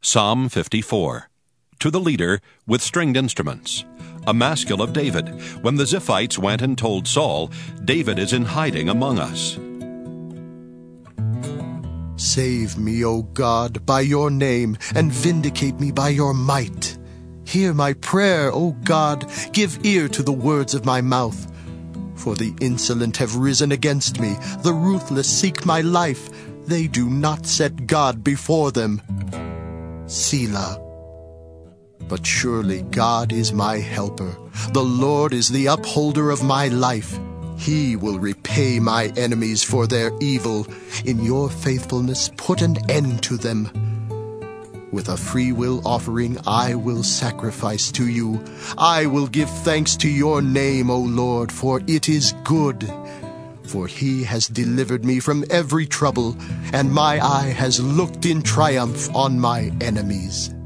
Psalm 54. To the leader with stringed instruments. A maskil of David. When the Ziphites went and told Saul, David is in hiding among us. Save me, O God, by your name, and vindicate me by your might. Hear my prayer, O God, give ear to the words of my mouth. For the insolent have risen against me, the ruthless seek my life. They do not set God before them. Selah. But surely God is my helper. The Lord is the upholder of my life. He will repay my enemies for their evil. In your faithfulness put an end to them. With a freewill offering I will sacrifice to you. I will give thanks to your name, O Lord, for it is good. For he has delivered me from every trouble, and my eye has looked in triumph on my enemies.